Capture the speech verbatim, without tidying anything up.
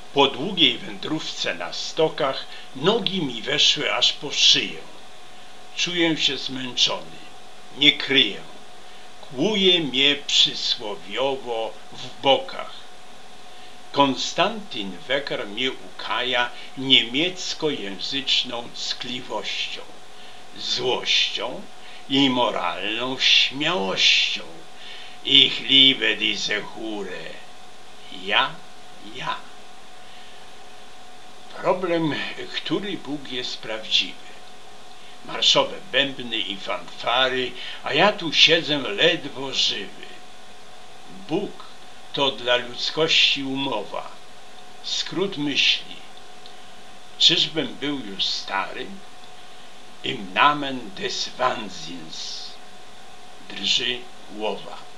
Po długiej wędrówce na stokach nogi mi weszły aż po szyję. Czuję się zmęczony, nie kryję. Kłuje mnie przysłowiowo w bokach. Konstantyn Wecker mnie ukaja niemieckojęzyczną ckliwością, złością i moralną śmiałością. Ich liebe diese Hure. Ja, ja. Problem, który Bóg jest prawdziwy. Marszowe bębny i fanfary, a ja tu siedzę ledwo żywy. Bóg to dla ludzkości umowa, skrót myśli. Czyżbym był już stary? Im Namen des Wahnsinns drży głowa.